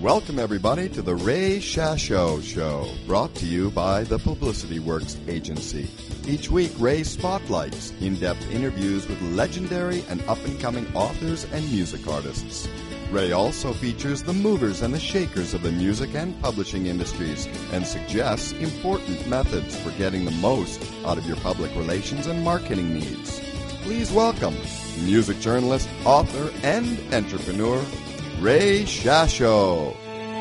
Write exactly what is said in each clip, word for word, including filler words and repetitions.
Welcome, everybody, to the Ray Shasho Show, brought to you by the Publicity Works Agency. Each week, Ray spotlights in-depth interviews with legendary and up-and-coming authors and music artists. Ray also features the movers and the shakers of the music and publishing industries and suggests important methods for getting the most out of your public relations and marketing needs. Please welcome music journalist, author, and entrepreneur, Ray Shasho.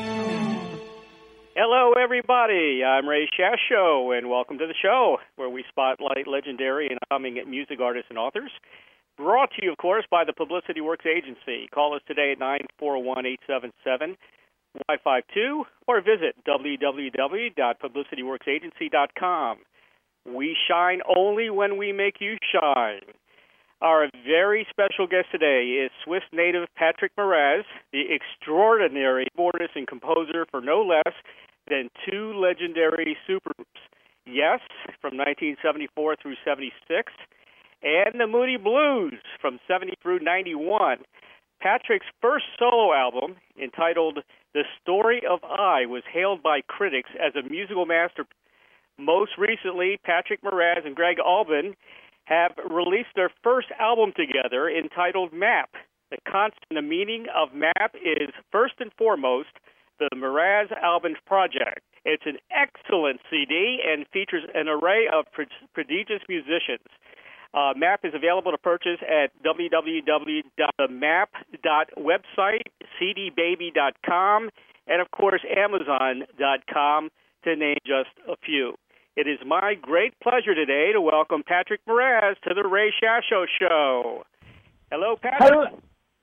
Hello, everybody. I'm Ray Shasho, and welcome to the show, where we spotlight legendary and upcoming music artists and authors. Brought to you, of course, by the Publicity Works Agency. Call us today at nine four one, eight seven seven, Y five two or visit w w w dot publicity works agency dot com. We shine only when we make you shine. Our very special guest today is Swiss native Patrick Moraz, the extraordinary keyboardist and composer for no less than two legendary supergroups. Yes, from nineteen seventy-four through seventy-six, and the Moody Blues from seventy through ninety-one. Patrick's first solo album, entitled The Story of I, was hailed by critics as a musical masterpiece. Most recently, Patrick Moraz and Greg Albin have released their first album together entitled Map. The concept and the meaning of Map is, first and foremost, the Moraz Albin Project. It's an excellent C D and features an array of pro- prodigious musicians. Uh, Map is available to purchase at w w w dot the map dot website, c d baby dot com, and, of course, amazon dot com, to name just a few. It is my great pleasure today to welcome Patrick Moraz to the Ray Shasho Show. Hello, Patrick. Hello,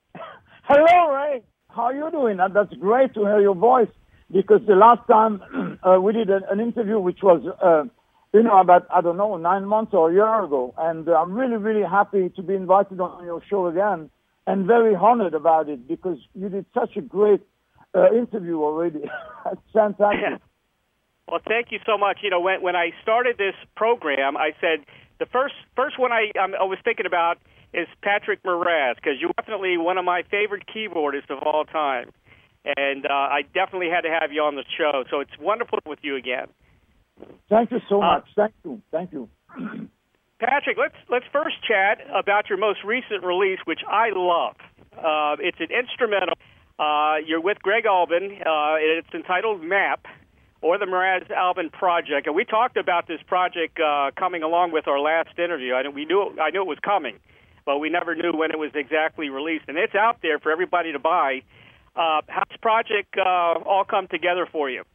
Hello Ray. How are you doing? And that's great to hear your voice, because the last time uh, we did an, an interview, which was, uh, you know, about, I don't know, nine months or a year ago. And uh, I'm really, really happy to be invited on your show again, and very honored about it, because you did such a great uh, interview already. That's fantastic. Yeah. Well, thank you so much. You know, when when I started this program, I said the first first one I um, I was thinking about is Patrick Moraz, because you're definitely one of my favorite keyboardists of all time, and uh, I definitely had to have you on the show. So it's wonderful with you again. Thank you so uh, much. Thank you. Thank you. Patrick, let's let's first chat about your most recent release, which I love. Uh, it's an instrumental. Uh, you're with Greg Albin. Uh, it's entitled Map, or the Moraz Albin Project, and we talked about this project uh, coming along with our last interview. I, we knew I knew it was coming, but we never knew when it was exactly released, and it's out there for everybody to buy. Uh, how's this project uh, all come together for you?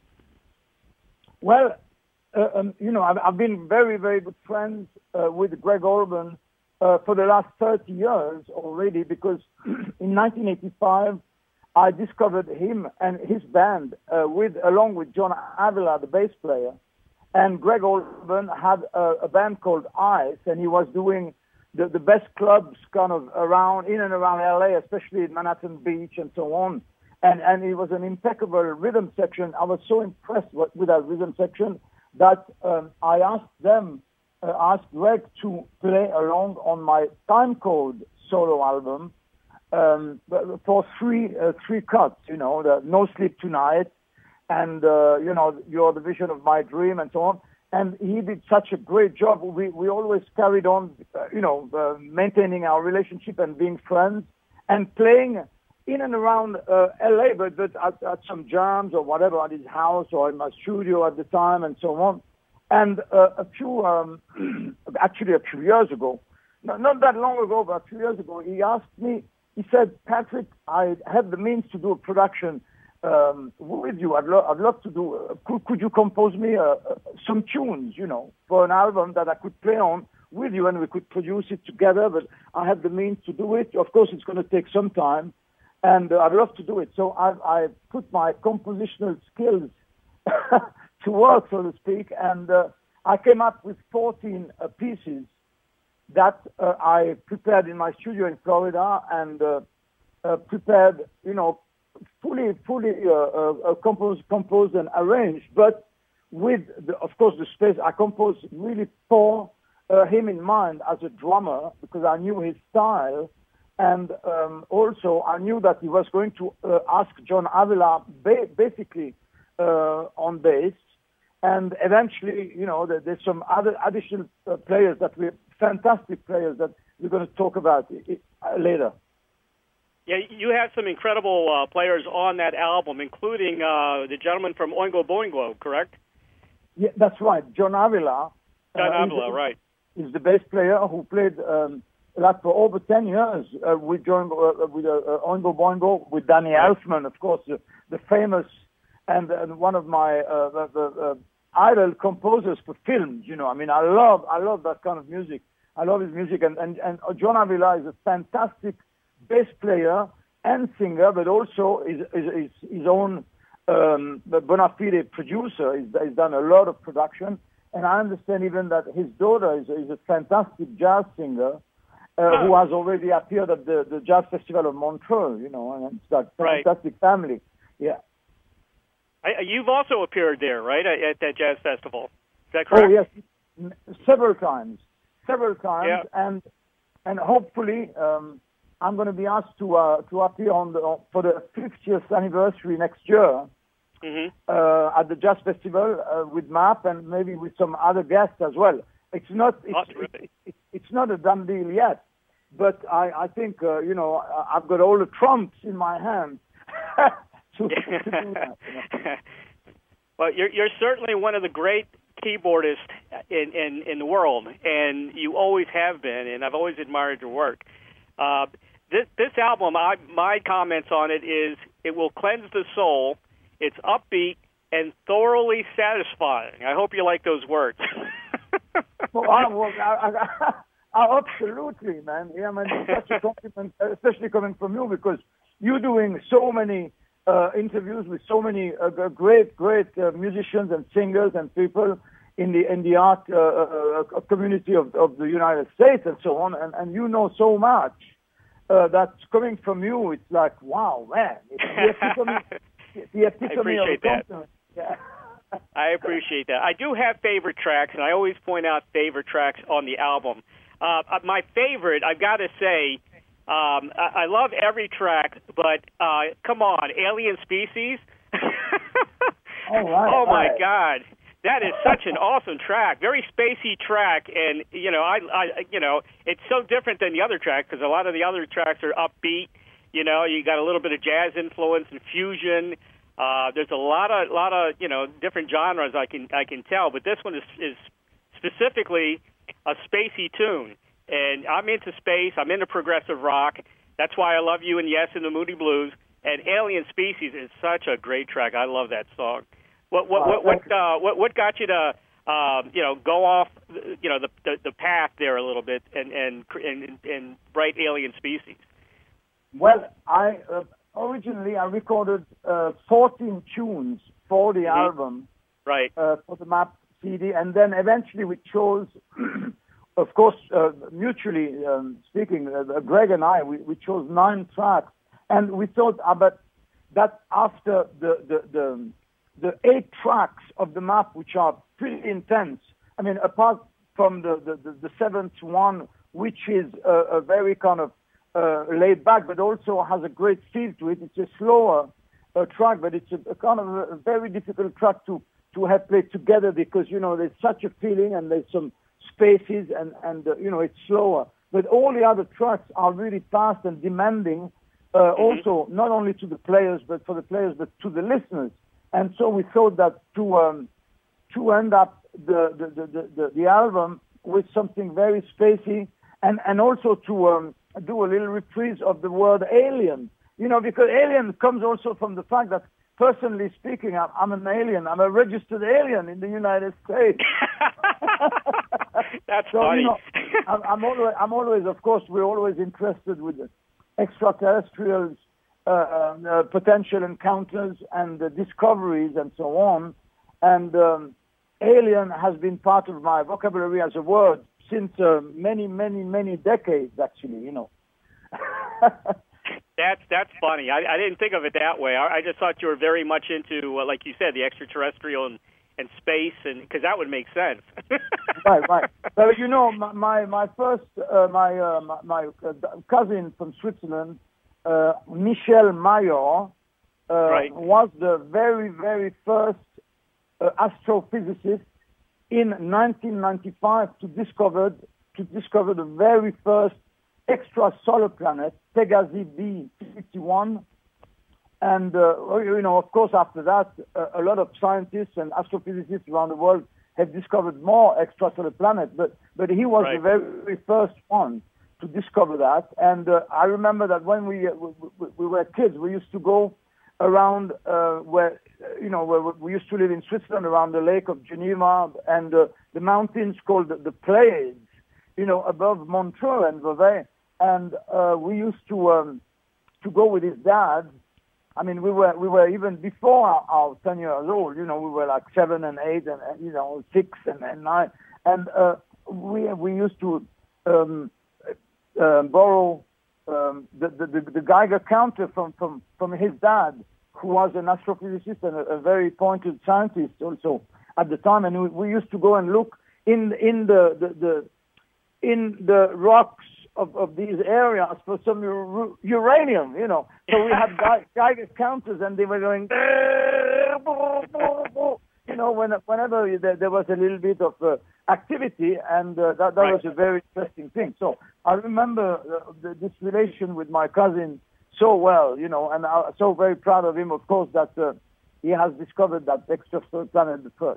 Well, uh, um, you know, I've, I've been very, very good friends uh, with Greg Albin uh, for the last thirty years already, because in nineteen eighty-five, I discovered him and his band uh, with, along with John Avila, the bass player. And Greg Albin had a, a band called Ice, and he was doing the, the best clubs kind of around, in and around L A, especially in Manhattan Beach and so on. And, and it was an impeccable rhythm section. I was so impressed with, with that rhythm section that um, I asked them, uh, asked Greg to play along on my Time Code solo album, Um, for three uh, three cuts, you know, the No Sleep Tonight, and uh, you know, You're the Vision of My Dream, and so on. And he did such a great job. We we always carried on, uh, you know, uh, maintaining our relationship and being friends, and playing in and around uh, L A, but, but at, at some jams or whatever, at his house or in my studio at the time, and so on. And uh, a few, um, actually a few years ago, not, not that long ago, but a few years ago, he asked me. He said, Patrick, I have the means to do a production um, with you. I'd, lo- I'd love to do, uh, could, could you compose me uh, uh, some tunes, you know, for an album that I could play on with you, and we could produce it together, but I have the means to do it. Of course, it's going to take some time, and uh, I'd love to do it. So I, I put my compositional skills to work, so to speak, and uh, I came up with fourteen uh, pieces that uh, I prepared in my studio in Florida, and uh, uh, prepared, you know, fully, fully uh, uh, composed, composed and arranged, but with, the, of course, the space. I composed really for uh, him in mind as a drummer, because I knew his style, And um, also, I knew that he was going to uh, ask John Avila ba- basically uh, on bass. And eventually, you know, there, there's some other additional uh, players that we fantastic players that we're going to talk about it, it, uh, later. Yeah, you have some incredible uh, players on that album, including uh, the gentleman from Oingo Boingo, correct? Yeah, that's right. John Avila. John uh, Avila, is, right. Is the bass player who played um, like for over ten years uh, with John, uh, with uh, uh, Oingo Boingo, with Danny Right. Elfman, of course, uh, the famous and, and one of my uh, the, the, uh, idol composers for films. You know, I mean, I love I love that kind of music. I love his music, and and, and John Avila is a fantastic bass player and singer, but also is is, is his own um, bona fide producer. He's, he's done a lot of production, and I understand even that his daughter is, is a fantastic jazz singer uh, huh. who has already appeared at the, the Jazz Festival of Montreux. You know, and it's that fantastic right. family. Yeah. I, you've also appeared there, right, at, at that jazz festival. Is that correct? Oh yes, several times, several times, yeah. and and hopefully um, I'm going to be asked to uh, to appear on the for the fiftieth anniversary next year mm-hmm. uh, at the Jazz Festival uh, with M A P and maybe with some other guests as well. It's not it's, oh, it, it, it's not a done deal yet, but I I think uh, you know I've got all the trumps in my hand. To, to do that, you know. Well, you're you're certainly one of the great keyboardists in, in, in the world, and you always have been, and I've always admired your work. Uh, this this album, I, my comments on it is it will cleanse the soul. It's upbeat and thoroughly satisfying. I hope you like those words. well, I, well I, I, I, absolutely, man. Yeah, man. It's such a compliment, especially coming from you, because you're doing so many. Uh, interviews with so many uh, great, great uh, musicians and singers and people in the in the art uh, uh, community of, of the United States and so on, and, and you know so much uh, that's coming from you. It's like, wow, man! It's the epitome, the epitome I appreciate of the that. continent. Yeah. I appreciate that. I do have favorite tracks, and I always point out favorite tracks on the album. Uh, my favorite, I've got to say. Um, I, I love every track, but uh, come on, Alien Species. oh, right, oh my right. God, that is such an awesome track, very spacey track, and you know, I, I you know, it's so different than the other tracks because a lot of the other tracks are upbeat. You know, you got a little bit of jazz influence and fusion. Uh, there's a lot of, lot of, you know, different genres I can, I can tell, but this one is, is specifically a spacey tune. And I'm into space. I'm into progressive rock. That's why I love you and Yes and the Moody Blues. And Alien Species is such a great track. I love that song. What what what what uh, what, what got you to uh, you know go off you know the, the the path there a little bit and and and, and write Alien Species? Well, I uh, originally I recorded uh, fourteen tunes for the mm-hmm. album, right? Uh, for the M A P C D, and then eventually we chose. Of course, uh, mutually um, speaking, uh, Greg and I, we, we chose nine tracks, and we thought about that after the, the, the, the eight tracks of the M A P, which are pretty intense. I mean, apart from the, the, the, the seventh one, which is a, a very kind of uh, laid back, but also has a great feel to it. It's a slower uh, track, but it's a, a kind of a, a very difficult track to, to have played together because, you know, there's such a feeling and there's some spaces and, and uh, you know, it's slower. But all the other tracks are really fast and demanding, uh, mm-hmm. also not only to the players, but for the players, but to the listeners. And so we thought that to um, to end up the the, the, the the album with something very spacey and, and also to um, do a little reprise of the word alien. You know, because alien comes also from the fact that personally speaking, I'm, I'm an alien. I'm a registered alien in the United States. That's so, funny. You know, I'm, I'm always, I'm always, of course, we're always interested with extraterrestrials, uh, uh, potential encounters and uh, discoveries and so on. And um, alien has been part of my vocabulary as a word since uh, many, many, many decades, actually, you know. That's that's funny. I, I didn't think of it that way. I, I just thought you were very much into, uh, like you said, the extraterrestrial and, and space, and because that would make sense. right, right. But you know, my my, my first uh, my, uh, my my uh, cousin from Switzerland, uh, Michel Mayor, uh, right. was the very very first uh, astrophysicist in nineteen ninety-five to discover to discover the very first extrasolar planet, Pegasi B fifty-one. And, uh, you know, of course, after that, uh, a lot of scientists and astrophysicists around the world have discovered more extrasolar planets, but, but he was right. the very first one to discover that. And uh, I remember that when we, uh, we we were kids, we used to go around uh, where, you know, where we used to live in Switzerland, around the Lake of Geneva and uh, the mountains called the, the Pleiades, you know, above Montreux and Vevey. And uh, we used to um, to go with his dad. I mean, we were we were even before our, our ten years old. You know, we were like seven and eight, and, and you know, six and, and nine, and uh, we we used to um, uh, borrow um, the, the the Geiger counter from, from, from his dad, who was an astrophysicist and a, a very pointed scientist also at the time, and we, we used to go and look in in the the, the in the rocks Of, of these areas for some ur- uranium, you know. So we had Geiger counters, and they were going, you know, when, whenever there, there was a little bit of uh, activity, and uh, that, that right. was a very interesting thing. So I remember uh, the, this relation with my cousin so well, you know, and I'm so very proud of him, of course, that uh, he has discovered that extrasolar planet first.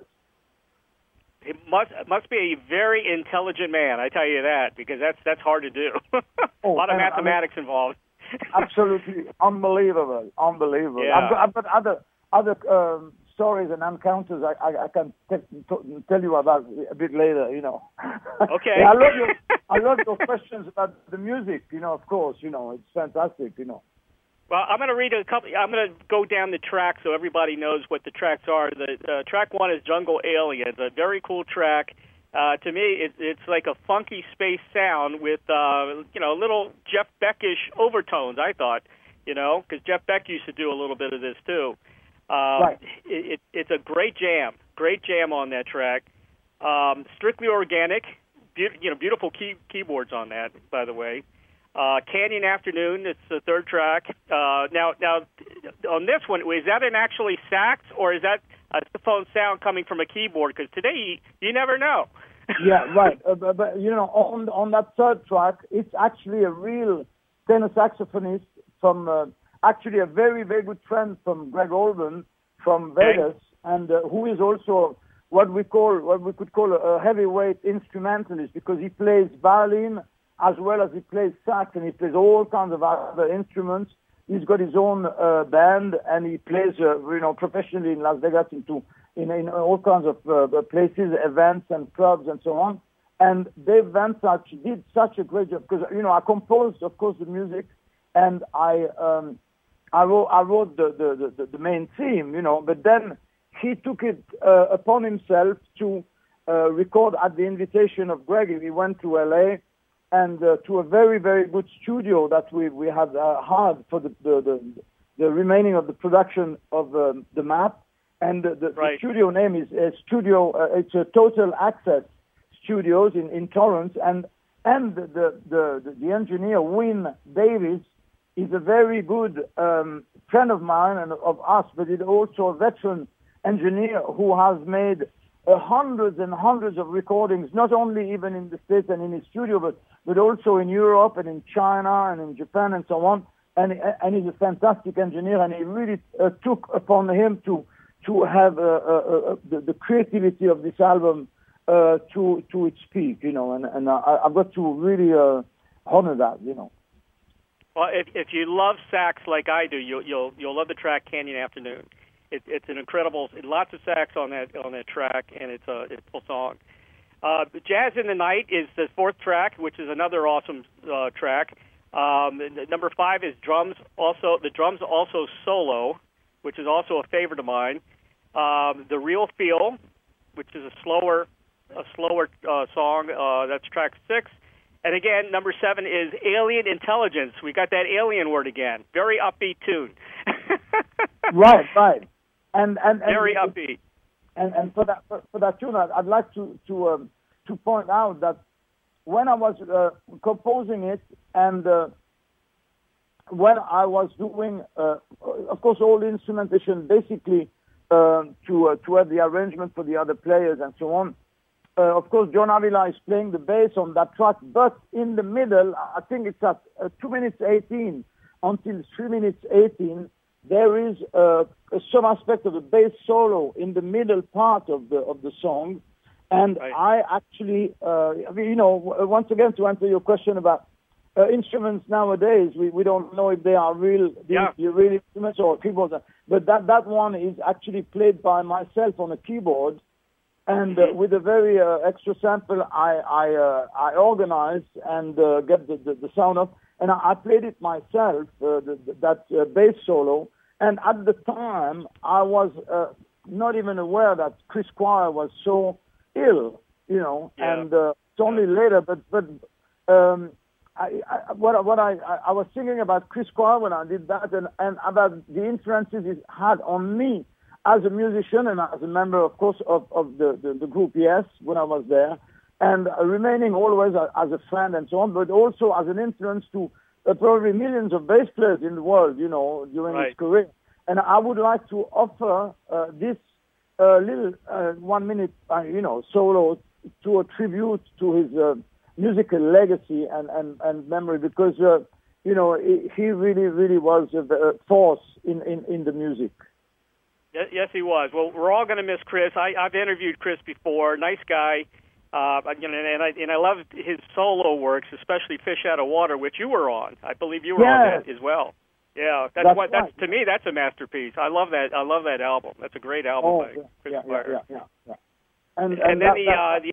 It must must be a very intelligent man, I tell you that, because that's that's hard to do. oh, a lot of mathematics I mean, involved. Absolutely unbelievable, unbelievable. Yeah. I've got, I've got other other um, stories and encounters I, I, I can t- t- tell you about a bit later. You know. Okay. yeah, I love your I love your questions about the music. You know, of course. You know, it's fantastic. You know. Well, I'm going to read a couple. I'm going to go down the track so everybody knows what the tracks are. The uh, track one is Jungle Aliens, a very cool track. Uh, to me, it, it's like a funky space sound with, uh, you know, little Jeff Beck-ish overtones, I thought, you know, because Jeff Beck used to do a little bit of this, too. Um, right. It, it, it's a great jam, great jam on that track. Um, strictly organic, be- you know, beautiful key- keyboards on that, by the way. Uh, Canyon Afternoon, it's the third track. Uh, now, now, on this one, is that an actually sax, or is that a phone sound coming from a keyboard? Because today, you, you never know. yeah, right. Uh, but, but, you know, on on that third track, it's actually a real tenor saxophonist from, uh, actually a very, very good friend from Greg Orban from Vegas, okay. and uh, who is also what we call, what we could call a, a heavyweight instrumentalist, because he plays violin, as well as he plays sax, and he plays all kinds of other instruments. He's got his own uh, band, and he plays, uh, you know, professionally in Las Vegas, into in, in all kinds of uh, places, events and clubs and so on. And Dave Vansach did such a great job, because, you know, I composed, of course, the music, and I um, I wrote I wrote the, the, the, the main theme, you know, but then he took it uh, upon himself to uh, record at the invitation of Greg. He went to L A and uh, to a very, very good studio that we, we had uh, hired for the, the, the, the remaining of the production of um, the map. And the, the, right. the studio name is uh, Studio, uh, it's a Total Access Studios in, in Torrance. And, and the, the, the, the engineer, Wynne Davis, is a very good um, friend of mine and of us, but he's also a veteran engineer who has made uh, hundreds and hundreds of recordings, not only even in the States and in his studio, but but also in Europe and in China and in Japan and so on. And, and he's a fantastic engineer, and he really uh, took upon him to to have uh, uh, uh, the, the creativity of this album uh, to to its peak, you know. And, and I, I've got to really uh, honor that, you know. Well, if if you love sax like I do, you'll you'll you'll love the track Canyon Afternoon. It, it's an incredible, lots of sax on that on that track, and it's a it's a full song. Uh, Jazz in the Night is the fourth track, which is another awesome uh, track. Um, number five is drums. Also, the drums also solo, which is also a favorite of mine. Um, the Real Feel, which is a slower, a slower uh, song. Uh, that's track six. And again, number seven is Alien Intelligence. We got that alien word again. Very upbeat tune. right, right, and and, and very upbeat. And, and for that for, for that tune, I'd, I'd like to to um, to point out that when I was uh, composing it and uh, when I was doing, uh, of course, all the instrumentation basically uh, to uh, to have the arrangement for the other players and so on. Uh, of course, John Avila is playing the bass on that track, but in the middle, I think it's at uh, two minutes eighteen until three minutes eighteen, there is uh, some aspect of the bass solo in the middle part of the of the song. And right. I actually, uh, I mean, you know, once again, to answer your question about uh, instruments nowadays, we, we don't know if they are real, yeah. the, the real instruments or keyboards. But that, that one is actually played by myself on a keyboard. And mm-hmm. uh, with a very uh, extra sample, I I, uh, I organized and uh, get the, the, the sound of, and I, I played it myself, uh, the, the, that uh, bass solo. And at the time, I was uh, not even aware that Chris Squire was so ill, you know, yeah. and uh, it's only later, but but um, I, I, what what I, I was thinking about Chris Squire when I did that, and, and about the influences it had on me as a musician and as a member, of course, of, of the, the, the group Yes when I was there, and uh, remaining always a, as a friend and so on, but also as an influence to uh, probably millions of bass players in the world, you know, during right. his career. And I would like to offer uh, this a little uh, one-minute, uh, you know, solo to a tribute to his uh, musical legacy and, and, and memory, because, uh, you know, he really, really was a force in, in, in the music. Yes, yes, he was. Well, we're all going to miss Chris. I, I've interviewed Chris before. Nice guy. Uh, you know, and I and I love his solo works, especially "Fish Out of Water," which you were on. I believe you were yes. on that as well. Yeah, that's, that's what. That's right. To me, that's a masterpiece. I love that. I love that album. That's a great album oh, by yeah, Chris yeah, Squire. Yeah, yeah, yeah. And, and, and then that, the, that, uh,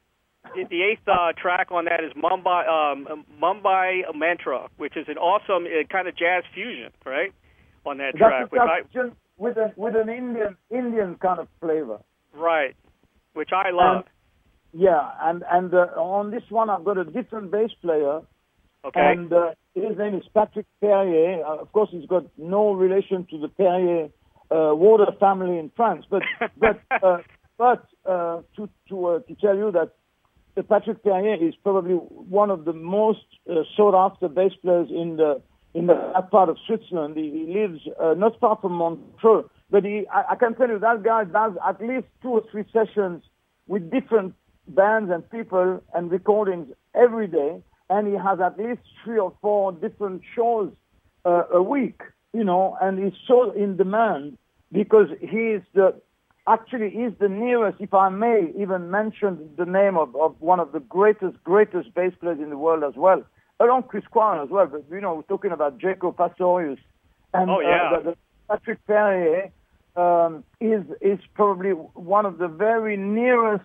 the the eighth uh, track on that is Mumbai um, Mumbai Mantra, which is an awesome uh, kind of jazz fusion, right? On that that's track, which I, just with a with an Indian Indian kind of flavor. Right, which I love. And, yeah, and and uh, on this one I've got a different bass player. Okay. And uh, his name is Patrick Perrier. Uh, of course, he's got no relation to the Perrier uh, water family in France. But but uh, but uh, to to uh, to tell you that uh, Patrick Perrier is probably one of the most uh, sought after bass players in the in the that part of Switzerland. He, he lives uh, not far from Montreux. But he, I, I can tell you that guy does at least two or three sessions with different bands and people and recordings every day. And he has at least three or four different shows uh, a week, you know, and he's so in demand because he is the, actually he's the nearest, if I may even mention the name of, of one of the greatest, greatest bass players in the world as well, along Chris Squire as well, but, you know, we're talking about Jaco Pastorius. And oh, yeah. uh, the, the Patrick Perrier um, is, is probably one of the very nearest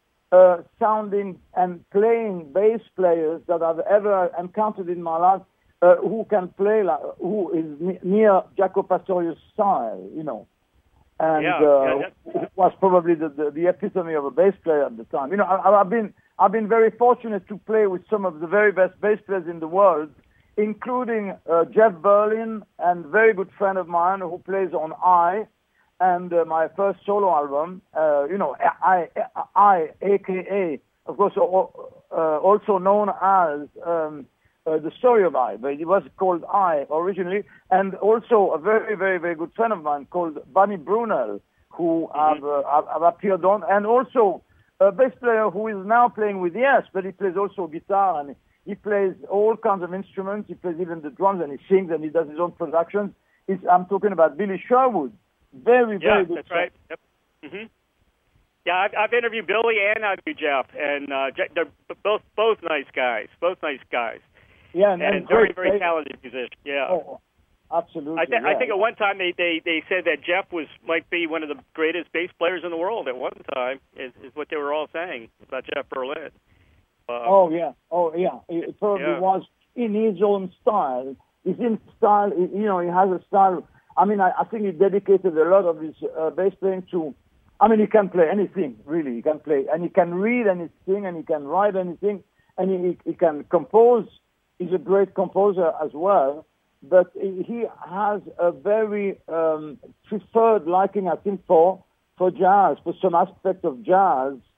Uh, sounding and playing bass players that I've ever encountered in my life, uh, who can play like, who is ne- near Jaco Pastorius' style, you know. And yeah, uh, yeah, yeah. it was probably the, the, the epitome of a bass player at the time. You know, I, I've been I've been very fortunate to play with some of the very best bass players in the world, including uh, Jeff Berlin, and very good friend of mine who plays on I. And uh, my first solo album, uh, you know, I, I, A K A, of course, uh, also known as um, uh, The Story of I, but it was called I originally, and also a very, very, very good friend of mine called Bunny Brunel, who mm-hmm. I've, uh, I've, I've appeared on, and also a bass player who is now playing with Yes, but he plays also guitar, and he plays all kinds of instruments. He plays even the drums, and he sings, and he does his own productions. It's, I'm talking about Billy Sherwood. Very, yeah, very good. That's stuff. Right. Yep. Mm-hmm. Yeah, I've, I've interviewed Billy and I've interviewed Jeff, and uh, they're both both nice guys. Both nice guys. Yeah, and, and, and very, great, very great. talented musician. Yeah. Oh, absolutely. I, th- yeah. I think at one time they, they, they said that Jeff was might be one of the greatest bass players in the world at one time. Is, is what they were all saying about Jeff Berlin. Uh, oh yeah. Oh yeah. It probably yeah. was in his own style. He's in style. You know, he has a style. I mean, I, I think he dedicated a lot of his uh, bass playing to, I mean, he can play anything, really. He can play, and he can read anything, and he can write anything, and he, he can compose. He's a great composer as well, but he has a very um, preferred liking, I think, for, for jazz, for some aspect of jazz,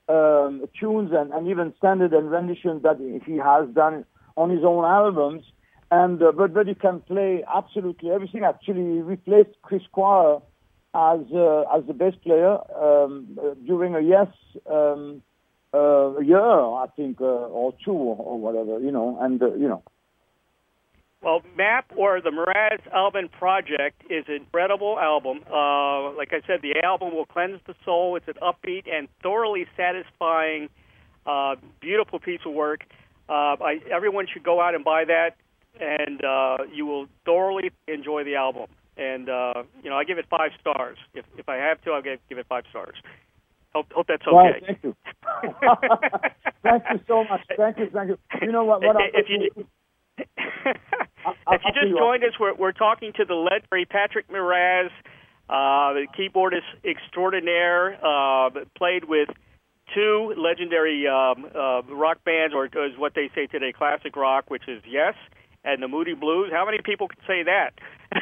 um, tunes and, and even standard and renditions that he has done on his own albums. And uh, but but he can play absolutely everything. Actually, he replaced Chris Squire as uh, as the bass player um, uh, during a Yes um, uh, a year, I think, uh, or two or whatever, you know. And uh, you know. Well, MAP, or the Mraz Album Project, is an incredible album. Uh, like I said, the album will cleanse the soul. It's an upbeat and thoroughly satisfying, uh, beautiful piece of work. Uh, I, everyone should go out and buy that, and uh, you will thoroughly enjoy the album. And, uh, you know, I give it five stars. If if I have to, I'll give, give it five stars. Hope, hope that's okay. Well, thank you. Thank you so much. Thank you, thank you. You know what? what if you, if you just joined us, we're, we're talking to the legendary Patrick Moraz, uh, the keyboardist extraordinaire, uh, played with two legendary um, uh, rock bands, or is what they say today, classic rock, which is Yes and the Moody Blues. How many people can say that?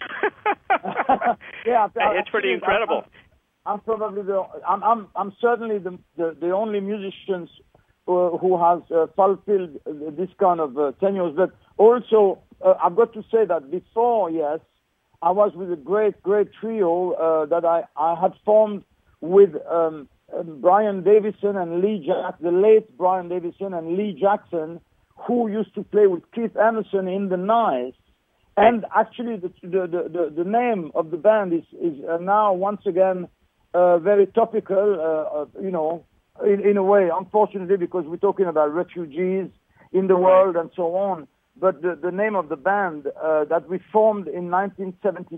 Yeah, it's pretty incredible. I'm, I'm probably the I'm I'm, I'm certainly the, the the only musicians uh, who has uh, fulfilled this kind of uh, tenures. But also, uh, I've got to say that before Yes, I was with a great great trio uh, that I I had formed with um, um, Brian Davison and Lee Jack, the late Brian Davison and Lee Jackson, who used to play with Keith Emerson in the Nice. And actually, the the, the, the name of the band is, is uh, now once again uh, very topical, uh, uh, you know, in, in a way, unfortunately, because we're talking about refugees in the world and so on. But the, the name of the band uh, that we formed in nineteen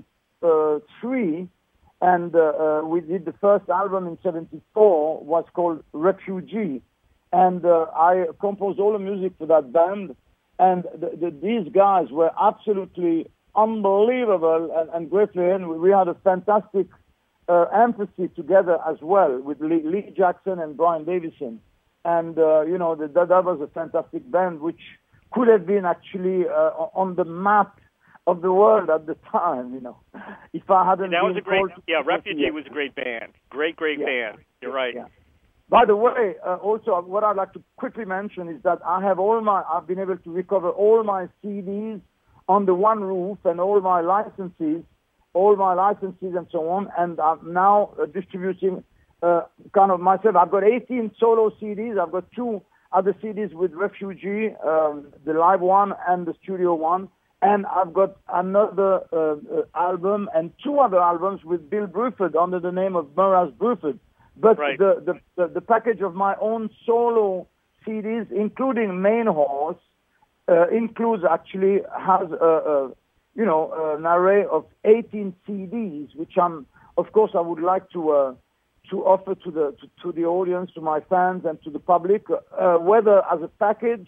seventy-three, and uh, uh, we did the first album in seventy-four, was called Refugee. And uh, I composed all the music for that band. And the, the, these guys were absolutely unbelievable and, and greatly, and we had a fantastic uh, empathy together as well with Lee, Lee Jackson and Brian Davison. And, uh, you know, the, that, that was a fantastic band, which could have been actually uh, on the map of the world at the time, you know. If I hadn't that been was a great, yeah, Refugee yeah. was a great band. Great, great yeah. band. You're right. Yeah. By the way, uh, also what I'd like to quickly mention is that I have all my, I've been able to recover all my C Ds under one roof and all my licenses, all my licenses and so on, and I'm now uh, distributing uh, kind of myself. I've got eighteen solo C Ds. I've got two other C Ds with Refugee, um, the live one and the studio one, and I've got another uh, uh, album and two other albums with Bill Bruford under the name of Moraz Bruford. But right. the, the, the, the package of my own solo C Ds, including Main Horse, uh, includes actually, has a, a, you know, an array of eighteen C Ds, which I'm, of course, I would like to uh, to offer to the to, to the audience, to my fans, and to the public, uh, whether as a package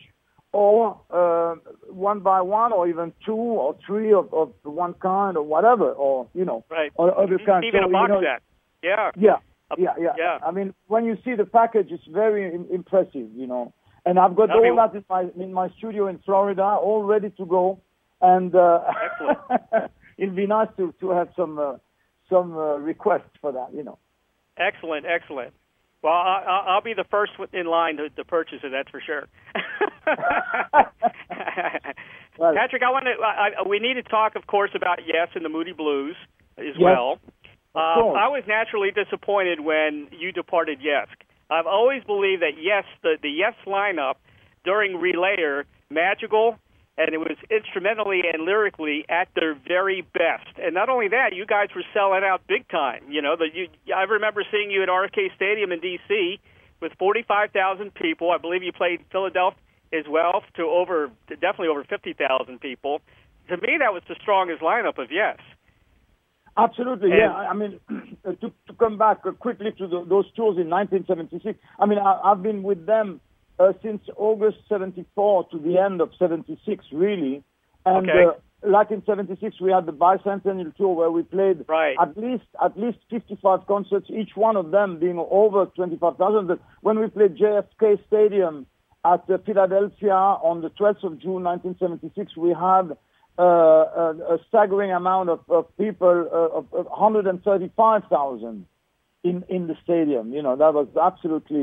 or uh, one by one, or even two or three of, of one kind, or whatever, or you know, right. or other kinds. Even so, a box you know, set. Yeah. Yeah. Yeah, yeah, yeah. I mean, when you see the package, it's very im- impressive, you know. And I've got That'll all be... that in my in my studio in Florida, all ready to go. And uh, it'd be nice to, to have some uh, some uh, requests for that, you know. Excellent, excellent. Well, I, I'll be the first in line to, to purchase it. That's for sure. well, Patrick, I want to. I, we need to talk, of course, about Yes and the Moody Blues as yes. well. Um, I was naturally disappointed when you departed Yes. I've always believed that Yes, the, the Yes lineup during Relayer, magical, and it was instrumentally and lyrically at their very best. And not only that, you guys were selling out big time. You know, the, you, I remember seeing you at R F K Stadium in D C with forty-five thousand people. I believe you played Philadelphia as well to over, to definitely over fifty thousand people. To me, that was the strongest lineup of Yes. Absolutely, and, yeah. I mean, to, to come back quickly to the, those tours in nineteen seventy-six, I mean, I, I've been with them uh, since August seventy-four to the end of seventy-six, really. And okay. uh, like in seventy-six, we had the bicentennial tour where we played right. at least at least fifty-five concerts, each one of them being over twenty-five thousand. But when we played J F K Stadium at uh, Philadelphia on the twelfth of June nineteen seventy-six, we had Uh, a, a staggering amount of, of people, uh, of, of one hundred thirty-five thousand in, in the stadium. You know, that was absolutely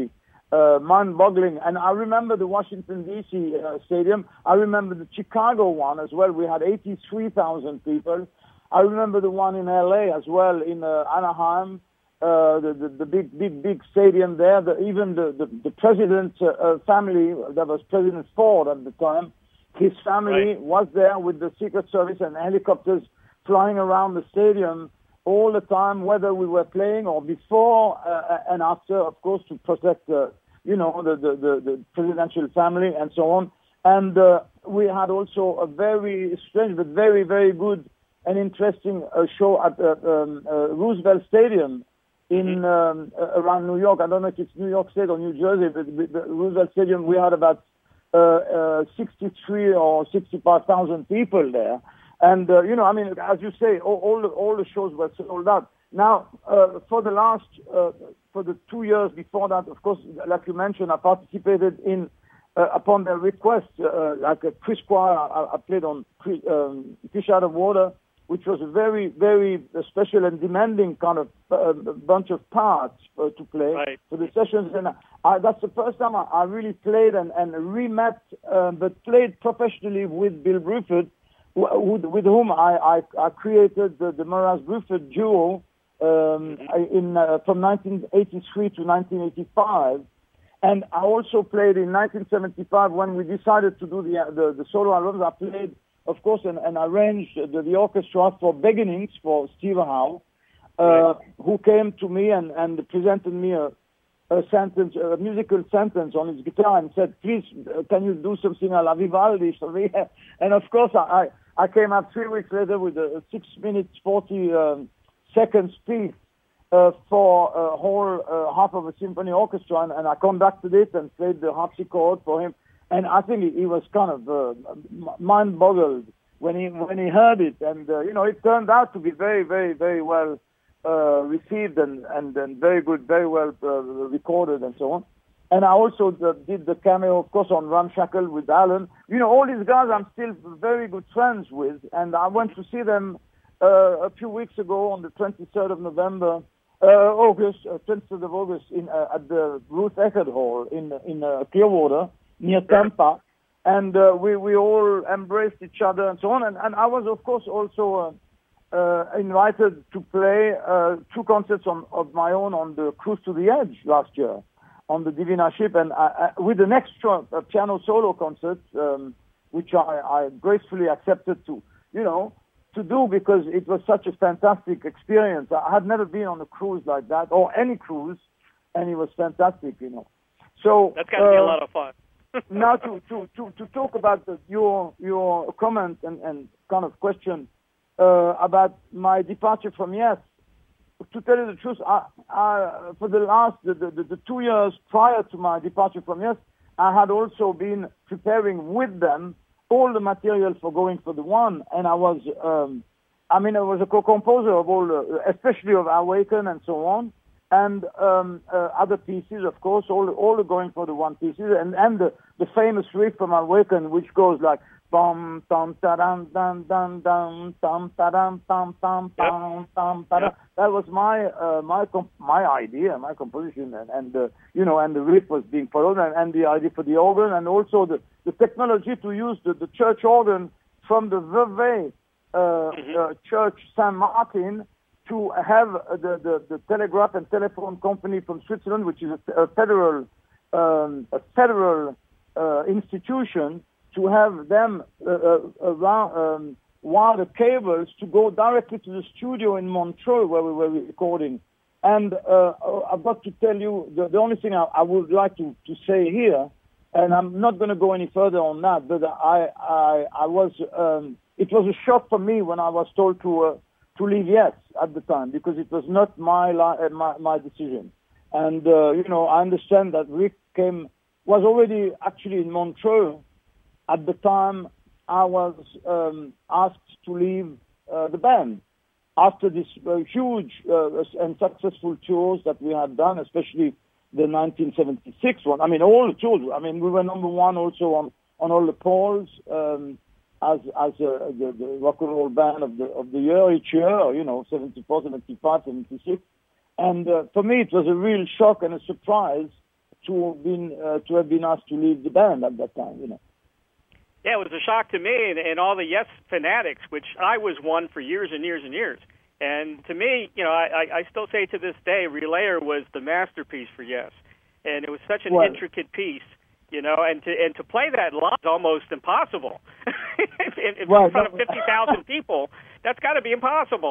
uh, mind-boggling. And I remember the Washington, D C uh, stadium. I remember the Chicago one as well. We had eighty-three thousand people. I remember the one in L A as well, in uh, Anaheim, uh, the, the, the big, big, big stadium there. The, even the, the, the president's uh, uh, family, that was President Ford at the time, his family right. was there with the Secret Service and helicopters flying around the stadium all the time, whether we were playing or before uh, and after, of course, to protect, uh, you know, the, the, the, the presidential family and so on. And uh, we had also a very strange but very, very good and interesting uh, show at uh, um, uh, Roosevelt Stadium in mm-hmm. um, uh, around New York. I don't know if it's New York State or New Jersey, but the Roosevelt Stadium, we had about uh, uh, sixty-three or sixty-five thousand people there. And, uh, you know, I mean, as you say, all, all, the, all the shows were sold out. Now, uh, for the last, uh, for the two years before that, of course, like you mentioned, I participated in, uh, upon their request, uh, like a Chris Choir, I, I played on um, Fish Out of Water, which was a very, very special and demanding kind of uh, bunch of parts uh, to play right. for the sessions. And I, that's the first time I, I really played and, and re-met, uh, but played professionally with Bill Bruford, With, with whom I, I, I created the, the Mraz-Bruford duo um, in uh, from nineteen eighty-three to nineteen eighty-five, and I also played in nineteen seventy-five when we decided to do the the, the solo albums. I played, of course, and, and arranged the, the orchestra for Beginnings for Steve Howe, uh, right. who came to me and, and presented me a, a sentence, a musical sentence on his guitar, and said, "Please, uh, can you do something a la Vivaldi?" And of course, I, I came up three weeks later with a six minutes forty um, seconds piece uh, for a whole uh, half of a symphony orchestra, and, and I conducted it and played the harpsichord for him. And I think he, he was kind of uh, mind-boggled when he when he heard it, and uh, you know, it turned out to be very, very, very well uh, received and, and and very good, very well uh, recorded, and so on. And I also uh, did the cameo, of course, on Ramshackle with Alan. You know, all these guys I'm still very good friends with, and I went to see them uh, a few weeks ago on the twenty-third of November, uh, August, uh, twenty-third of August, in uh, at the Ruth Eckerd Hall in in uh, Clearwater near Tampa, and uh, we we all embraced each other and so on. And, and I was, of course, also uh, uh, invited to play uh, two concerts on, of my own on the Cruise to the Edge last year, on the Divina ship, and I, I, with an extra uh, piano solo concert, um, which I, I gracefully accepted to, you know, to do because it was such a fantastic experience. I had never been on a cruise like that, or any cruise, and it was fantastic, you know. So that's got to uh, be a lot of fun. Now to, to, to, to talk about the, your your comment and, and kind of question uh, about my departure from Yes. To tell you the truth, I, I, for the last the, the, the two years prior to my departure from Yes, I had also been preparing with them all the material for Going for the One, and I was, um, I mean, I was a co-composer of all, the, especially of Awaken and so on, and um, uh, other pieces, of course, all all the Going for the One pieces, and and the, the famous riff from Awaken, which goes like bum tam ta dum dum dum dum tam ta dum tam tam tam tam ta dum. That was my uh, my comp- my idea, my composition, and, and uh, you know, and the riff was being followed, and, and the idea for the organ, and also the, the technology to use the, the church organ from the Vevey uh, mm-hmm. uh, Church Saint Martin to have uh, the, the the telegraph and telephone company from Switzerland, which is a, a federal um, a federal uh, institution, to have them uh, uh, around, um, wire the cables to go directly to the studio in Montreux where we were recording. And uh, I've got to tell you, the, the only thing I, I would like to, to say here, and I'm not going to go any further on that, but I I, I was um, it was a shock for me when I was told to uh, to leave Yes at the time, because it was not my li- my, my decision. And uh, you know, I understand that Rick came was already actually in Montreux at the time I was um, asked to leave uh, the band after this uh, huge uh, and successful tours that we had done, especially the nineteen seventy-six one. I mean, all the tours. I mean, we were number one also on, on all the polls um, as as uh, the, the rock and roll band of the of the year each year. You know, seventy-four, seventy-five, seventy-six. And uh, for me, it was a real shock and a surprise to have been uh, to have been asked to leave the band at that time. You know. Yeah, it was a shock to me and, and all the Yes fanatics, which I was one for years and years and years. And to me, you know, I, I still say to this day, Relayer was the masterpiece for Yes, and it was such an well, intricate piece. You know, and to and to play that live is almost impossible. in, in well, front of fifty thousand people, that's got to be impossible.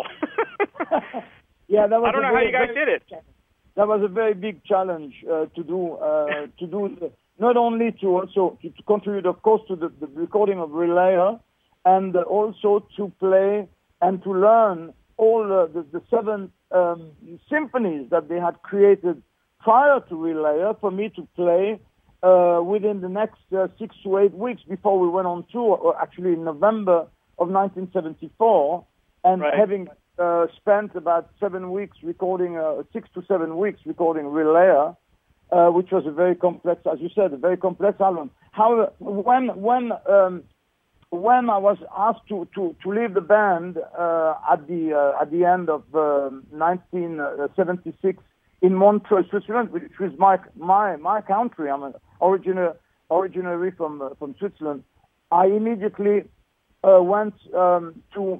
yeah, that was I don't know very, how you guys did it. That was a very big challenge uh, to do. Uh, to do the, not only to also to, to contribute, of course, to the, the recording of Relayer, and uh, also to play and to learn all uh, the, the seven um, symphonies that they had created prior to Relayer for me to play. Uh, within the next uh, six to eight weeks before we went on tour, or actually in November of nineteen seventy-four, and right. having uh, spent about seven weeks recording, uh, six to seven weeks recording Relayer, uh, which was a very complex, as you said, a very complex album. However, when when um, when I was asked to, to, to leave the band uh, at the uh, at the end of uh, nineteen seventy-six. In Montreux, Switzerland, which is my my my country. I'm originally originally from uh, from Switzerland. I immediately uh, went um, to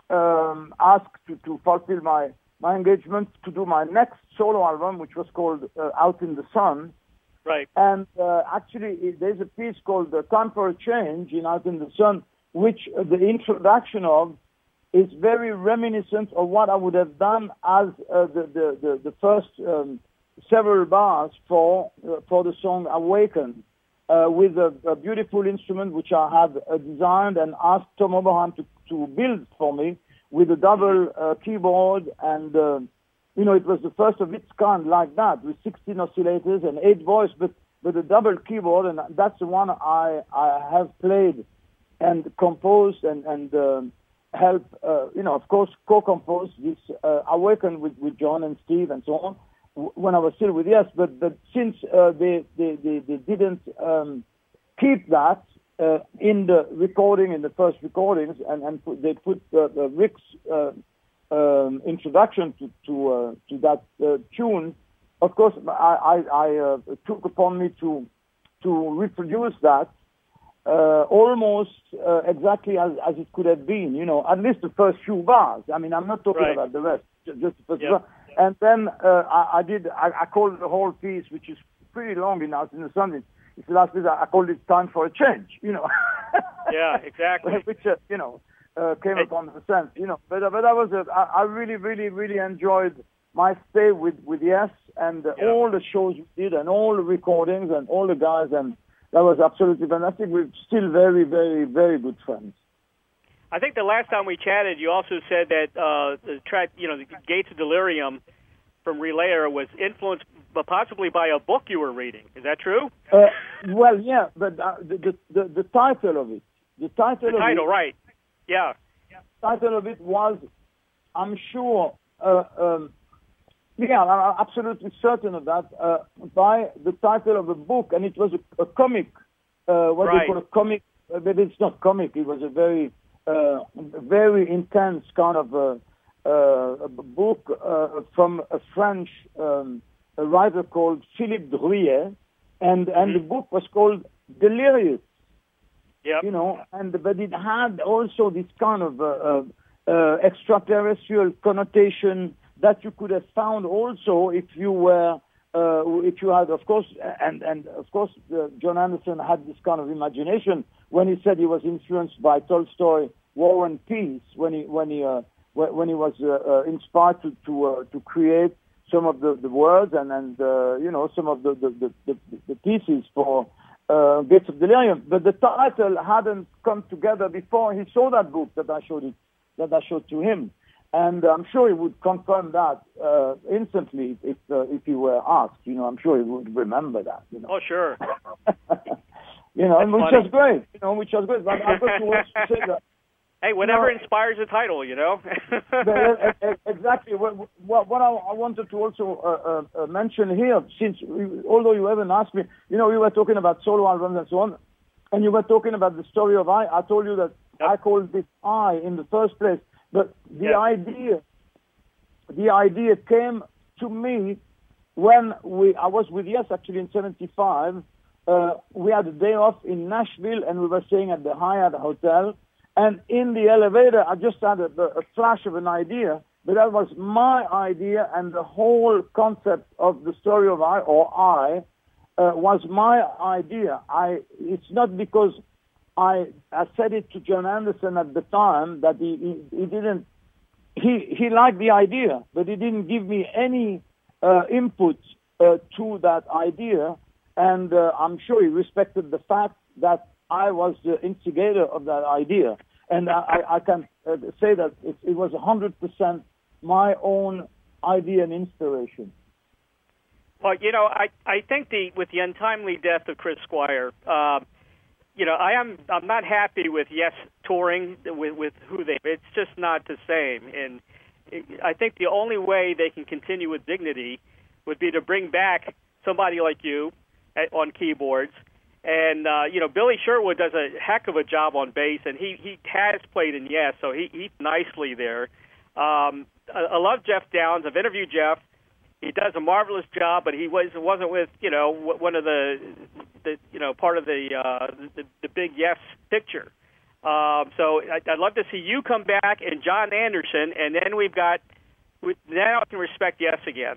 um, ask to, to fulfill my my engagement to do my next solo album, which was called uh, Out in the Sun. Right. And uh, actually, there's a piece called uh, Time for a Change in Out in the Sun, which uh, the introduction of is very reminiscent of what I would have done as uh, the, the, the, the first um, several bars for uh, for the song Awaken, uh, with a, a beautiful instrument which I had uh, designed and asked Tom Oberheim to, to build for me with a double uh, keyboard. And, uh, you know, it was the first of its kind like that, with sixteen oscillators and eight voice, but with a double keyboard. And that's the one I, I have played and composed and, and uh, help, uh, you know, of course, co-compose this uh, Awaken with, with John and Steve and so on w- when I was still with Yes. But, but since uh, they, they, they, they didn't um, keep that uh, in the recording, in the first recordings, and, and put, they put uh, uh, Rick's uh, um, introduction to to, uh, to that uh, tune, of course, I, I, I uh, took upon me to to reproduce that Uh, almost uh, exactly as, as it could have been, you know, at least the first few bars. I mean, I'm not talking right. about the rest, just, just the first yep. bar. And then uh, I, I did, I, I called the whole piece, which is pretty long in Out in the Sun. It's the last piece, I called it Time for a Change, you know. Yeah, exactly. Which, uh, you know, uh, came hey. upon the sense, you know. But, uh, but I, was, uh, I, I really, really, really enjoyed my stay with, with Yes, and uh, yeah. all the shows we did and all the recordings and all the guys, and that was absolutely fantastic. We're still very, very, very good friends. I think the last time we chatted, you also said that uh, the track, you know, the Gates of Delirium from Relayer was influenced possibly by a book you were reading. Is that true? Uh, well, yeah, but uh, the, the, the the title of it, the title the of title, it, right? Yeah. The title of it was, I'm sure. Uh, um, Yeah, I'm absolutely certain of that, uh, by the title of a book, and it was a, a comic, uh, what right. they call a comic, uh, but it's not comic, it was a very, uh, very intense kind of a, uh, a book uh, from a French um, a writer called Philippe Drouillet, and, and mm-hmm. the book was called Delirious, yep. you know, and but it had also this kind of uh, uh, uh, extraterrestrial connotation that you could have found also if you were, uh, if you had, of course, and, and of course, uh, John Anderson had this kind of imagination when he said he was influenced by Tolstoy, War and Peace, when he when he uh, when he was uh, uh, inspired to to, uh, to create some of the, the words and and uh, you know some of the the, the, the, the pieces for uh, Gates of Delirium. But the title hadn't come together before he saw that book that I showed it that I showed to him. And I'm sure he would confirm that uh, instantly if uh, if he were asked. You know, I'm sure he would remember that. You know. Oh, sure. you know, That's which funny. was great. You know, which was great. But I've got to also say that. Hey, whatever you know, inspires a title, you know. the, exactly. What, what, what I, I wanted to also uh, uh, mention here, since we, although you haven't asked me, you know, we were talking about solo albums and so on, and you were talking about the story of I. I told you that yep. I called this I in the first place. But the yeah. idea, the idea came to me when we, I was with Yes actually in seventy-five, uh, we had a day off in Nashville and we were staying at the Hyatt Hotel. And in the elevator, I just had a, a flash of an idea, but that was my idea, and the whole concept of the story of I, or I, uh, was my idea. I, it's not because I, I said it to John Anderson at the time that he, he, he didn't, he, he liked the idea, but he didn't give me any uh, input uh, to that idea. And uh, I'm sure he respected the fact that I was the instigator of that idea. And I, I can uh, say that it, it was one hundred percent my own idea and inspiration. Well, you know, I, I think the with the untimely death of Chris Squire, uh, you know, I am I'm not happy with Yes touring with with who they. It's just not the same, and it, I think the only way they can continue with dignity would be to bring back somebody like you at, on keyboards. And, uh, you know, Billy Sherwood does a heck of a job on bass, and he, he has played in Yes, so he, he's nicely there. Um, I, I love Jeff Downs. I've interviewed Jeff. He does a marvelous job, but he was, wasn't with, you know, one of the, the you know, part of the, uh, the, the big Yes picture. Um, so I, I'd love to see you come back and John Anderson, and then we've got, we, now I can respect Yes again.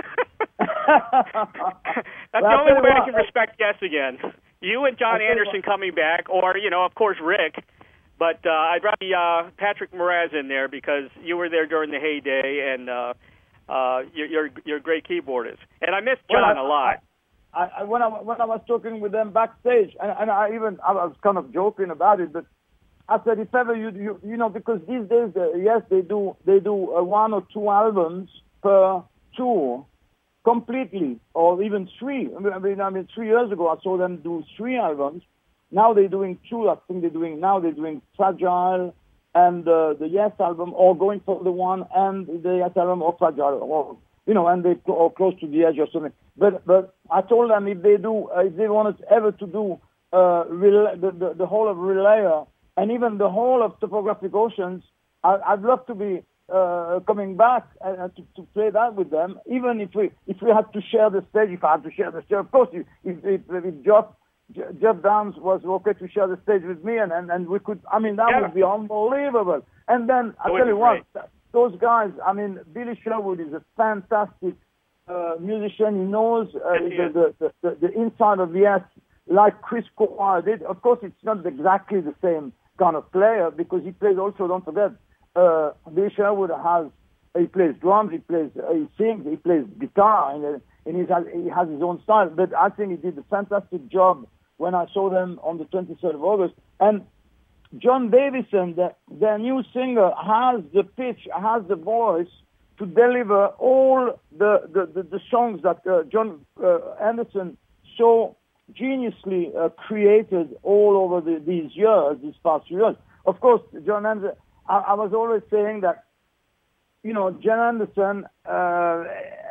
That's well, the only way I can respect Yes again. You and John Anderson coming back, or, you know, of course, Rick. But uh, I'd rather uh, Patrick Moraz in there because you were there during the heyday, and uh, uh, you're, you're you're a great keyboardist. And I miss John well, I, a lot. I, I, when I when I was talking with them backstage, and, and I even I was kind of joking about it, but I said if ever you you, you know because these days uh, yes they do they do uh, one or two albums per tour. Completely, or even three. I mean, I mean, three years ago, I saw them do three albums. Now they're doing two. I think they're doing now they're doing Fragile and uh, the Yes album, or going for the one and the Yes album, or Fragile, or you know, and they or Close to the Edge or something. But but I told them if they do, uh, if they wanted ever to do uh, relay, the, the the whole of Relayer and even the whole of Topographic Oceans, I, I'd love to be. Uh, coming back uh, to, to play that with them, even if we if we had to share the stage, if I had to share the stage, of course, if if, if Jeff, Jeff Downs was okay to share the stage with me, and, and, and we could, I mean, that yeah. would be unbelievable. And then, I tell you what, those guys, I mean, Billy Sherwood is a fantastic uh, musician. He knows uh, yes, the, the, the, the inside of Yes, like Chris Squire did. Of course, it's not exactly the same kind of player, because he plays also, don't forget, Uh, Billy Sherwood has, he plays drums, he plays, uh, he sings, he plays guitar, and, uh, and he, has, he has his own style. But I think he did a fantastic job when I saw them on the twenty-third of August. And John Davison, the, their new singer, has the pitch, has the voice to deliver all the, the, the, the songs that uh, John uh, Anderson so geniusly uh, created all over the, these years, these past few years. Of course, John Anderson, I was always saying that, you know, John Anderson uh,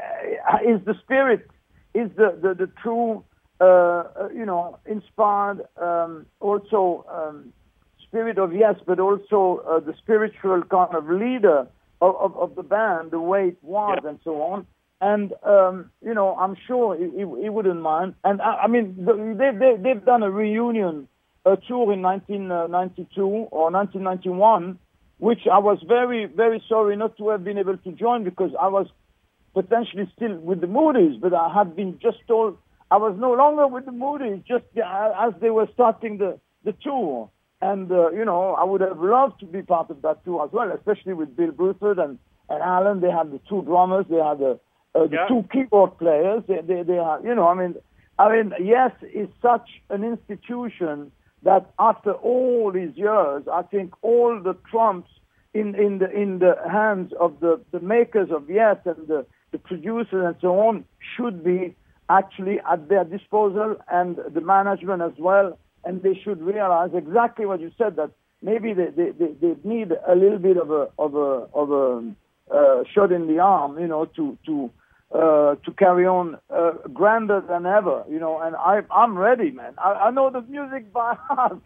is the spirit, is the, the, the true, uh, you know, inspired um, also um, spirit of Yes, but also uh, the spiritual kind of leader of, of, of the band, the way it was, yeah. and so on. And, um, you know, I'm sure he, he, he wouldn't mind. And, I, I mean, they, they, they've done a reunion a tour in nineteen ninety-two or nineteen ninety-one, which I was very, very sorry not to have been able to join, because I was potentially still with the Moody's, but I had been just told I was no longer with the Moody's, just as they were starting the, the tour. And, uh, you know, I would have loved to be part of that tour as well, especially with Bill Bruford and, and Alan. They had the two drummers, they had the, uh, the yeah. two keyboard players. They, they, they had, you know, I mean, I mean, Yes is such an institution that after all these years, I think all the trumps in, in the in the hands of the, the makers of Yes and the, the producers and so on should be actually at their disposal, and the management as well. And they should realize exactly what you said, that maybe they, they, they, they need a little bit of a of a of a uh, shot in the arm, you know, to to uh, to carry on uh, grander than ever, you know. And I I'm ready, man. I, I know the music by heart.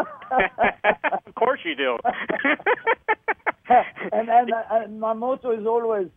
Of course you do. and, and and my motto is always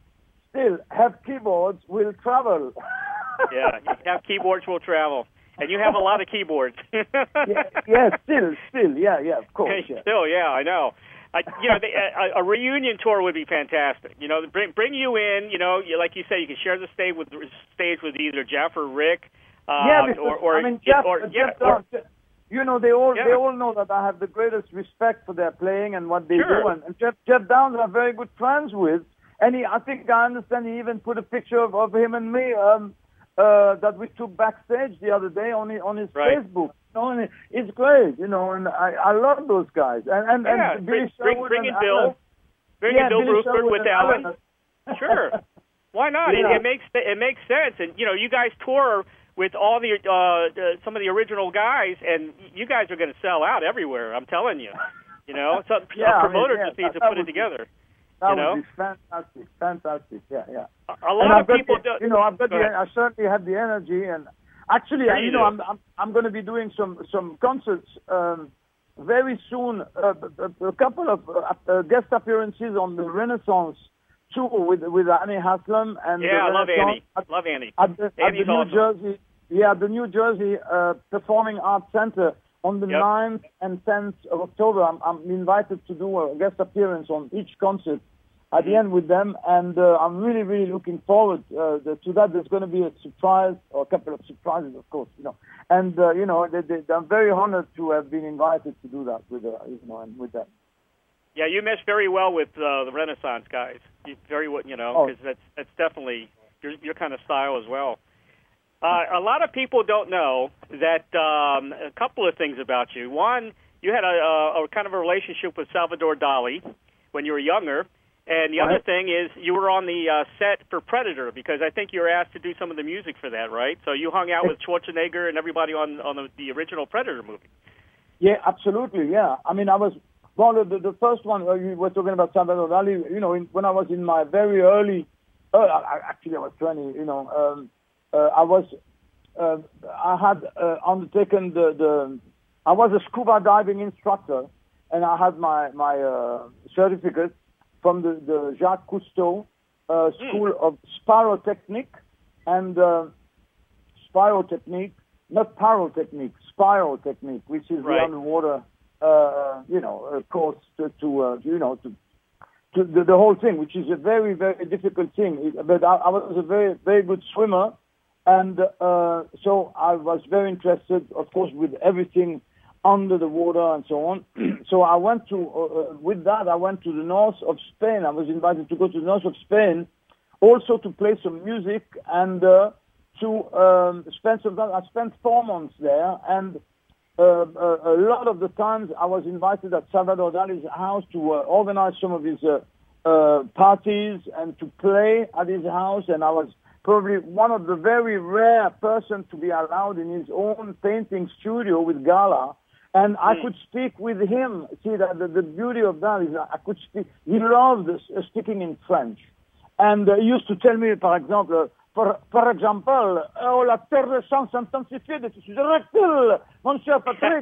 still, have keyboards will travel. Yeah, you have keyboards will travel. And you have a lot of keyboards. yeah, yeah, still, still, yeah, yeah, of course. Yeah. Still, yeah, I know. I, you know, the, a, a reunion tour would be fantastic. You know, bring bring you in. You know, you, like you said, you can share the stage with stage with either Jeff or Rick. Uh, yeah, because, or, or I mean, Jeff, or, Jeff, yeah, or, you know, they all yeah. they all know that I have the greatest respect for their playing and what they sure. do. And, and Jeff Jeff Downes I'm very good friends with, and he, I think I understand he even put a picture of, of him and me. Um, Uh, that we took backstage the other day on his, on his right. Facebook. You know, and it's great, you know, and I, I love those guys. And and, yeah, and bring, Billy bring, Sherwood bring in and Bill, Alan. bring yeah, in Bill Billy Bruford Sherwood with and Alan. Alan. Sure, why not? Yeah. It, it makes it makes sense, and you know, you guys tour with all the uh, uh, some of the original guys, and you guys are going to sell out everywhere. I'm telling you. You know, so yeah, a promoter I mean, yeah, just needs that, to that put it together. Be, that you know? would be fantastic, fantastic. Yeah, yeah. A, a lot of people, the, do, you know, I've got the, the, I certainly have the energy, and actually, sure I, you you know, do. I'm I'm I'm going to be doing some some concerts um, very soon. Uh, a, a couple of uh, uh, guest appearances on the Renaissance tour with with Annie Haslam and yeah, I love Annie. At, love Annie. At the, at the New awesome. Jersey, yeah, the New Jersey uh, Performing Arts Center on the yep. ninth and tenth of October. I'm, I'm invited to do a guest appearance on each concert at the end with them, and uh, I'm really, really looking forward uh, to that. There's going to be a surprise, or a couple of surprises, of course, you know. And uh, you know, they, they, I'm very honored to have been invited to do that with, uh, you know, and with them. Yeah, you mesh very well with uh, the Renaissance guys. You very, you know, because oh. that's that's definitely your your kind of style as well. Uh, a lot of people don't know that um, a couple of things about you. One, you had a, a, a kind of a relationship with Salvador Dali when you were younger. And the other thing is you were on the uh, set for Predator, because I think you were asked to do some of the music for that, right? So you hung out with Schwarzenegger and everybody on on the, the original Predator movie. Yeah, absolutely, yeah. I mean, I was, well, the, the first one, uh, you were talking about Salvador Dali, you know, in, when I was in my very early, uh, I, actually I was twenty, you know, um, uh, I was, uh, I had uh, undertaken the, the, I was a scuba diving instructor, and I had my, my uh, certificate from the, the Jacques Cousteau uh, School mm. of Spirotechnique and uh, Spirotechnique, not pyrotechnique, Spirotechnique, which is right. the underwater, uh, you know, uh, course to, to uh, you know, to, to the, the whole thing, which is a very, very difficult thing. It, but I, I was a very, very good swimmer, and uh, so I was very interested, of course, with everything under the water and so on. So I went to, uh, with that, I went to the north of Spain. I was invited to go to the north of Spain, also to play some music and uh, to um, spend some time. I spent four months there, and uh, a, a lot of the times I was invited at Salvador Dali's house to uh, organize some of his uh, uh, parties and to play at his house, and I was probably one of the very rare persons to be allowed in his own painting studio with Gala. And I mm. could speak with him. See, that the, the beauty of that is I could speak. He loved uh, speaking in French. And uh, he used to tell me, par exemple, par, par exemple, oh, la terre de chance s'intensifie de suis rectile, mon cher Patrick.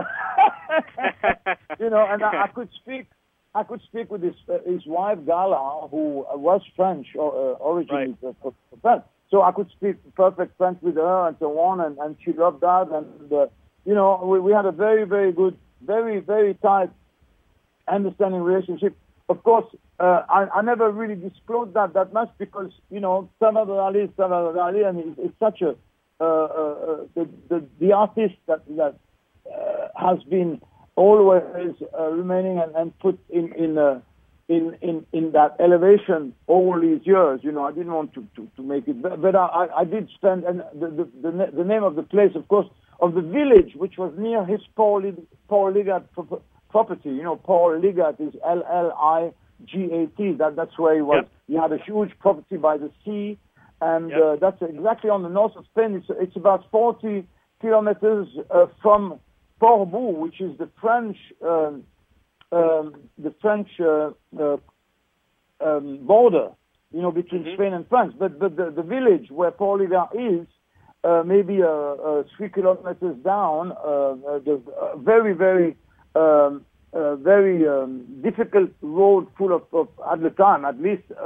You know, and I, I could speak. I could speak with his uh, his wife Gala, who was French or, uh, originally right. uh, French. So I could speak perfect French with her and so on, and, and she loved that. And uh, you know, we, we had a very, very good, very, very tight understanding relationship. Of course, uh, I, I never really disclosed that that much because, you know, Salvador Dali is Salvador Dali, and it's, it's such a, uh, uh, the, the, the artist that, that uh, has been always uh, remaining and, and put in, in, uh, in, in, in that elevation all these years. You know, I didn't want to, to, to make it, but, but I, I did spend, and the, the, the, the name of the place, of course, of the village, which was near his Paul, Paul Ligat property. You know, Paul Ligat is L L I G A T. That, that's where he was. Yep. He had a huge property by the sea, and yep. uh, that's exactly on the north of Spain. It's, it's about forty kilometers uh, from Portbou, which is the French, um, um, the French uh, uh, um, border, you know, between mm-hmm. Spain and France. But, but the, the village where Paul Ligat is, Uh, maybe uh, uh, three kilometers down, uh, uh, the uh, very, very, um, uh, very um, difficult road full of, of, at the time, at least uh,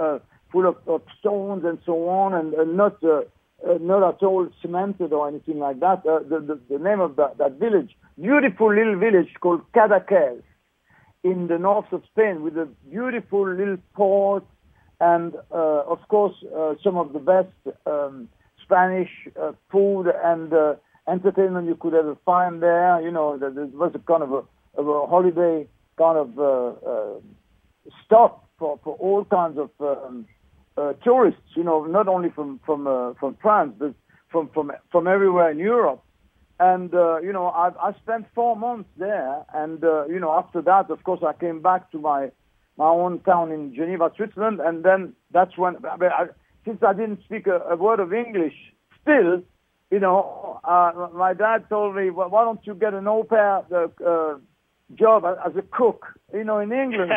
full of, of stones and so on, and, and not uh, uh, not at all cemented or anything like that. Uh, the, the the name of that, that village, beautiful little village called Cadaqués, in the north of Spain, with a beautiful little port, and uh, of course uh, some of the best um, Spanish uh, food and uh, entertainment you could ever find there. You know, that it was a kind of a, of a holiday kind of uh, uh, stop for, for all kinds of um, uh, tourists. You know, not only from from uh, from France, but from from from everywhere in Europe. And uh, you know, I, I spent four months there, and uh, you know, after that, of course, I came back to my my own town in Geneva, Switzerland, and then that's when, I mean, I, since I didn't speak a, a word of English, still, you know, uh, my dad told me, well, why don't you get an au pair uh, job as a cook, you know, in England.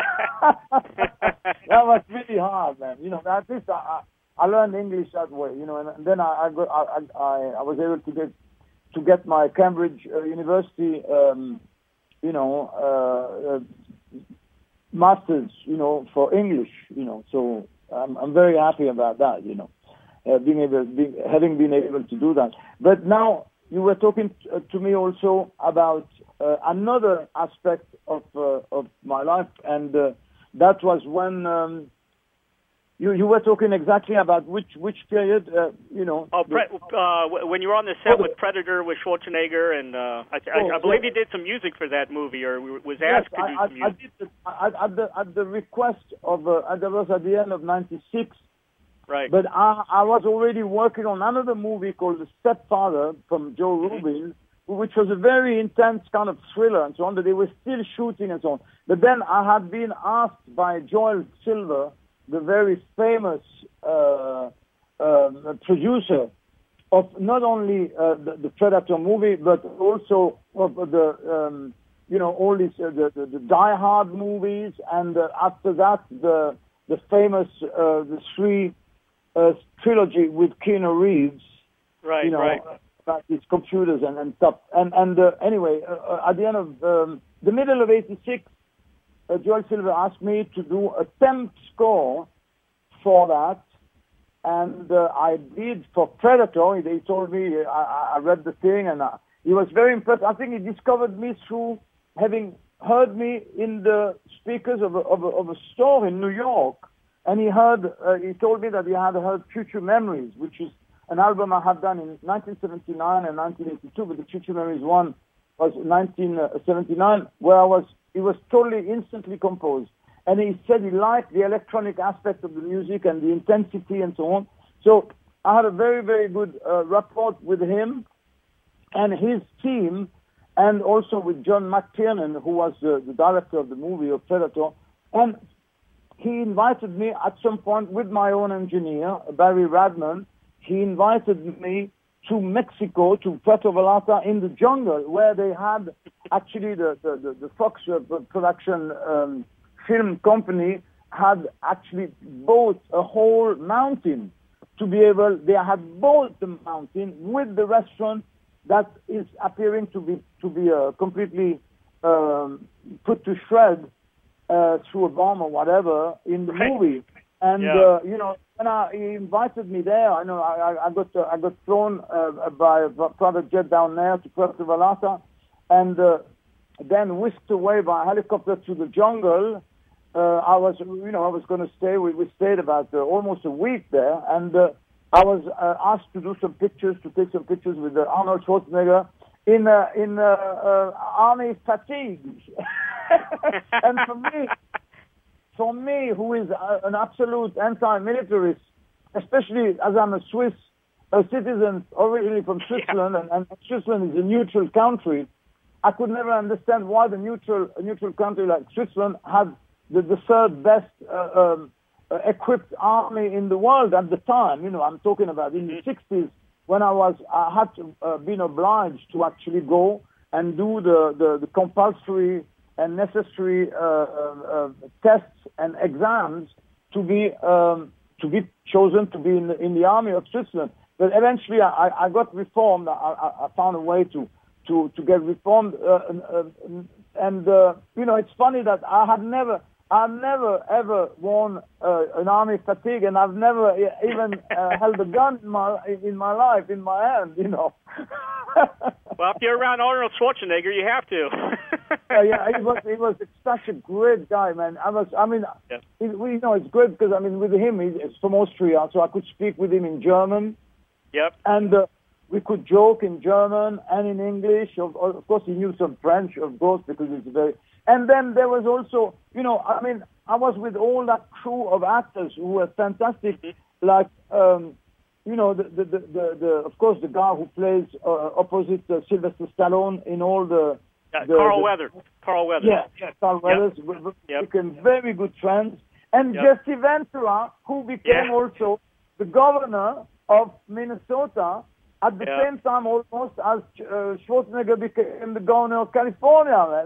That was really hard, man. You know, at least I, I learned English that way, you know, and then I I, got, I, I, I was able to get to get my Cambridge uh, University, um, you know, uh, uh, masters, you know, for English, you know. So I'm, I'm very happy about that, you know, uh, being able, being, having been able to do that. But now you were talking t- uh, to me also about uh, another aspect of uh, of my life, and uh, that was when. Um, You you were talking exactly about which which period, uh, you know. Oh, pre- uh, when you were on the set oh, with Predator with Schwarzenegger, and uh, I, I, oh, I believe yeah. you did some music for that movie, or was asked yes, to I, do I, some music. I did the, I, at the at the request of uh, and that was at the end of ninety-six. Right. But I I was already working on another movie called The Stepfather from Joe mm-hmm. Rubin, which was a very intense kind of thriller and so on. But they were still shooting and so on. But then I had been asked by Joel Silver, the very famous uh, uh, producer of not only uh, the, the Predator movie, but also of the, um, you know, all these, uh, the, the, the Die Hard movies, and uh, after that, the the famous, uh, the three uh, trilogy with Keanu Reeves, right, you know, right. about these computers and, and stuff. And, and uh, anyway, uh, at the end of um, the middle of eighty-six, Uh, Joel Silver asked me to do a temp score for that, and uh, I did for Predator. He told me, I, I read the thing, and uh, he was very impressed. I think he discovered me through having heard me in the speakers of a, of a, of a store in New York, and he heard. Uh, he told me that he had heard Future Memories, which is an album I had done in nineteen seventy-nine and nineteen eighty-two, but the Future Memories one was nineteen seventy-nine, where I was. It was totally instantly composed. And he said he liked the electronic aspect of the music and the intensity and so on. So I had a very, very good uh, rapport with him and his team, and also with John McTiernan, who was uh, the director of the movie of Predator. And he invited me at some point with my own engineer, Barry Radman. He invited me to Mexico, to Puerto Vallarta, in the jungle, where they had actually the, the, the, the Fox uh, production um, film company had actually bought a whole mountain to be able, they had bought the mountain with the restaurant that is appearing to be to be uh, completely um, put to shred uh, through a bomb or whatever in the right. movie. And, yeah. uh, you know, when I, he invited me there, I know I, I got uh, I got flown uh, by a private jet down there to Puerto Vallarta, and uh, then whisked away by helicopter to the jungle. Uh, I was, you know, I was going to stay. We, we stayed about uh, almost a week there, and uh, I was uh, asked to do some pictures, to take some pictures with uh, Arnold Schwarzenegger in uh, in uh, uh, army fatigues, and for me. For me, who is a, an absolute anti-militarist, especially as I'm a Swiss a citizen originally from Switzerland, yeah. and, and Switzerland is a neutral country, I could never understand why the neutral a neutral country like Switzerland had the, the third best uh, um, uh, equipped army in the world at the time. You know, I'm talking about in the sixties when I was I had to, uh, been obliged to actually go and do the, the, the compulsory and necessary uh, uh, uh, tests and exams to be um, to be chosen to be in the, in the army of Switzerland. But eventually, I, I got reformed. I, I, I found a way to to, to get reformed, uh, uh, and uh, you know, it's funny that I had never. I've never ever worn uh, an army fatigue, and I've never even uh, held a gun in my in my life in my hand. You know. Well, if you're around Arnold Schwarzenegger, you have to. uh, yeah, he was he was such a great guy, man. I was, I mean, yeah. he, we you know it's great because I mean with him he's from Austria, so I could speak with him in German. Yep. And uh, we could joke in German and in English. Of, of course, he knew some French, of course, because it's very. And then there was also, you know, I mean, I was with all that crew of actors who were fantastic, mm-hmm. like. Um, You know, the, the, the, the, the, of course, the guy who plays uh, opposite uh, Sylvester Stallone in all the... Yeah, the Carl the, Weathers. Carl Weathers. Yeah, yeah Carl yep. Weathers. We, we yep. became very good friends. And yep. Jesse Ventura, who became yeah. also the governor of Minnesota at the yep. same time almost as uh, Schwarzenegger became the governor of California, man.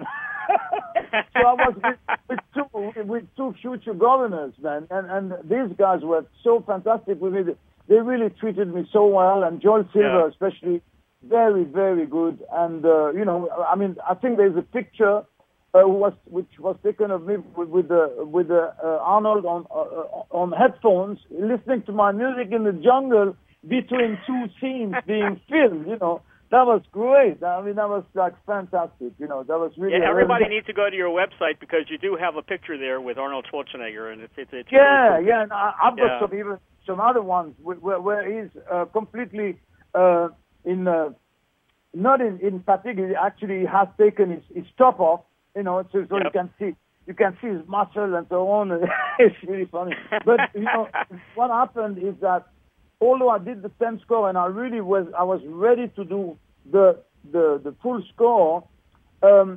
So I was with, with, two, with two future governors, man. And, and these guys were so fantastic with me. They really treated me so well, and Joel Silver yeah. especially, very, very good. And, uh, you know, I mean, I think there's a picture uh, was, which was taken of me with, with, the, with the, uh, Arnold on, uh, on headphones, listening to my music in the jungle between two scenes being filmed, you know. That was great. I mean, that was, like, fantastic. You know, that was really... Yeah, everybody really... needs to go to your website because you do have a picture there with Arnold Schwarzenegger, and it's... it's, it's yeah, really cool. yeah, and I, I've got yeah. some even... some other ones where, where he's uh, completely uh, in, uh, not in, in fatigue, he actually has taken his, his top off, you know, so, so yep. you can see, you can see his muscle and so on. It's really funny. But, you know, what happened is that although I did the same score and I really was, I was ready to do the, the, the full score, um,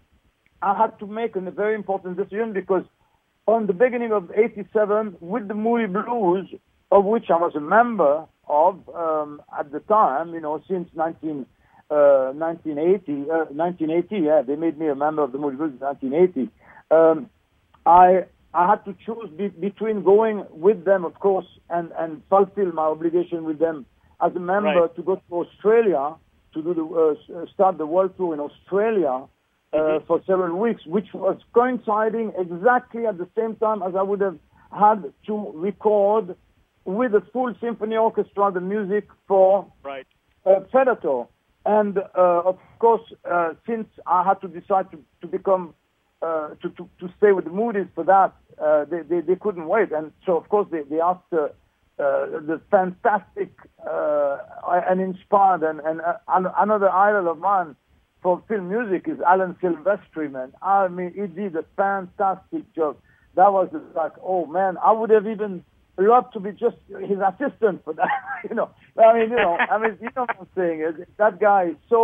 I had to make a very important decision because on the beginning of eighty-seven, with the Moody Blues, of which I was a member of um, at the time, you know, since nineteen, uh, nineteen eighty, uh, nineteen eighty, yeah, they made me a member of the Moody Blues in nineteen eighty. Um, I I had to choose be- between going with them, of course, and, and fulfill my obligation with them as a member right. to go to Australia to do the uh, start the world tour in Australia. Uh, mm-hmm. For several weeks, which was coinciding exactly at the same time as I would have had to record with a full symphony orchestra the music for right. uh, Predator. And uh, of course, uh, since I had to decide to, to become, uh, to, to, to stay with the Moody's for that, uh, they, they, they couldn't wait. And so, of course, they, they asked uh, uh, the fantastic uh, and inspired and, and uh, another idol of mine for film music is Alan Silvestri, man. I mean, he did a fantastic job. That was like, oh man, I would have even loved to be just his assistant for that. you know, I mean, you know, I mean, you know what I'm saying? That guy is so,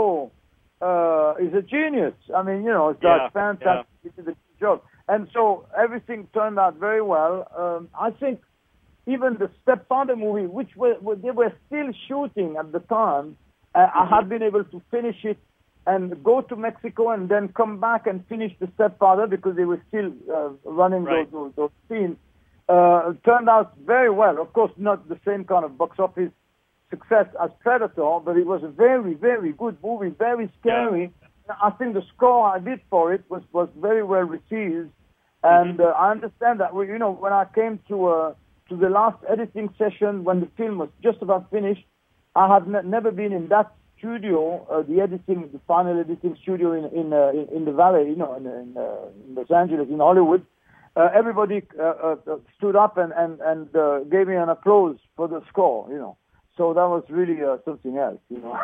uh, he's a genius. I mean, you know, it's yeah, like fantastic. Yeah. He did a good job, and so everything turned out very well. Um, I think even the Stepfather movie, which were, they were still shooting at the time, uh, mm-hmm. I had been able to finish it and go to Mexico and then come back and finish the Stepfather because they were still uh, running right. those, those, those scenes. Uh, turned out very well. Of course, not the same kind of box office success as Predator, but it was a very, very good movie, very scary. Yeah. I think the score I did for it was, was very well received. And mm-hmm. uh, I understand that, we, you know, when I came to uh, to the last editing session, when the film was just about finished, I have ne- never been in that studio, uh, the editing, the final editing studio in in uh, in, in the Valley, you know, in, in, uh, in Los Angeles, in Hollywood. Uh, everybody uh, uh, stood up and and and uh, gave me an applause for the score, you know. So that was really uh, something else, you know.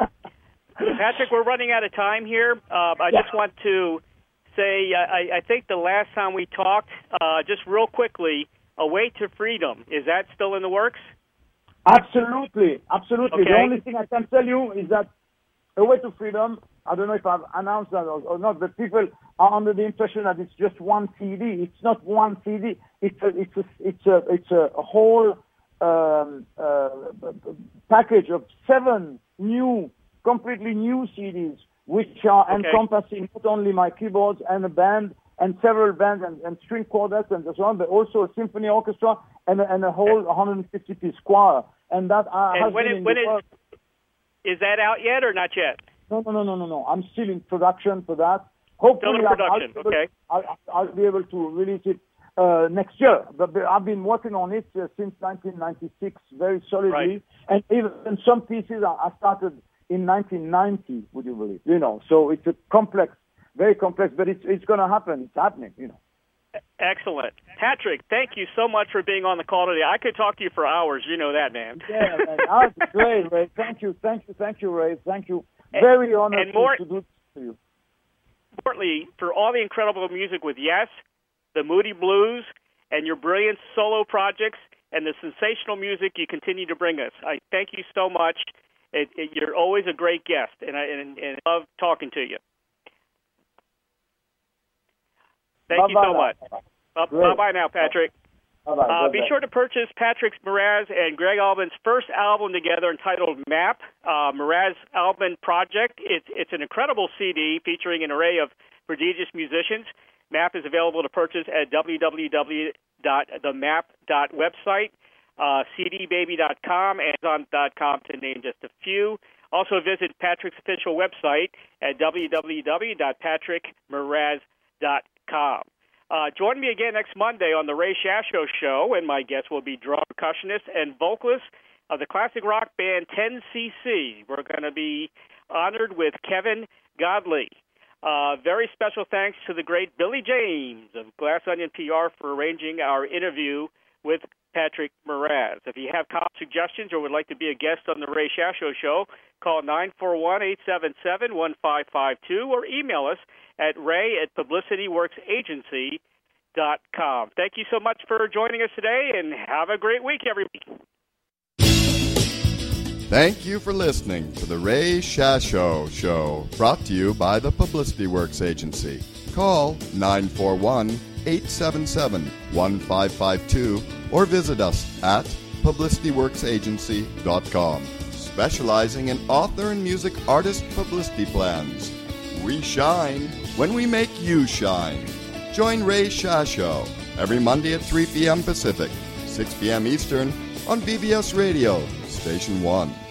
Patrick, we're running out of time here. Uh, I yeah. just want to say, I, I think the last time we talked, uh, just real quickly, A Way to Freedom, is that still in the works? Absolutely, absolutely. Okay. The only thing I can tell you is that A Way to Freedom, I don't know if I've announced that or, or not, but people are under the impression that it's just one C D. It's not one C D. It's a, it's a, it's a, it's a, a whole um, uh, package of seven new, completely new C Ds, which are okay. encompassing not only my keyboards and a band and several bands and, and string quartets and so on, but also a symphony orchestra and a, and a whole one hundred fifty piece choir. And that uh, and has when been it, in when the is, is that out yet or not yet? No, no, no, no, no, no. I'm still in production for that. hopefully Still in production. I'll, I'll, okay. I'll, I'll be able to release it uh, next year. But I've been working on it uh, since nineteen ninety-six very solidly, Right. and even some pieces I, I started in nineteen ninety. Would you believe? You know, so it's a complex, very complex, but it's it's going to happen. It's happening. You know. Excellent. Patrick, thank you so much for being on the call today. I could talk to you for hours. You know that, man. Yeah, man. That's great, Ray. Thank you, thank you, thank you, Ray. Thank you. Very honored and more, to, to do this to you. Importantly, for all the incredible music with Yes, the Moody Blues, and your brilliant solo projects, and the sensational music you continue to bring us. I thank you so much. It, it, you're always a great guest, and I and, and I love talking to you. Thank Bye-bye you so now. much. Uh, bye-bye now, Patrick. Bye-bye. Uh, be Bye-bye. sure to purchase Patrick Moraz and Greg Albin's first album together entitled Map, uh, Moraz Albin Project. It's, it's an incredible C D featuring an array of prodigious musicians. Map is available to purchase at w w w dot the map dot website, uh, c d baby dot com, amazon dot com, to name just a few. Also visit Patrick's official website at w w w dot patrick moraz dot com. Uh, join me again next Monday on the Ray Shasho Show, and my guest will be drum percussionist and vocalist of the classic rock band ten C C. We're going to be honored with Kevin Godley. Uh, very special thanks to the great Billy James of Glass Onion P R for arranging our interview with Patrick Moraz. If you have comment suggestions or would like to be a guest on the Ray Shasho Show, call nine four one, eight seven seven, one five five two or email us at ray at publicity works agency dot com. Thank you so much for joining us today, and have a great week, everybody. Thank you for listening to the Ray Shasho Show, brought to you by the Publicity Works Agency. Call nine four one, eight seven seven, one five five two or visit us at publicity works agency dot com. Specializing in author and music artist publicity plans. We shine when we make you shine. Join Ray Shasho every Monday at three p.m. Pacific, six p.m. Eastern on B B S Radio, Station one.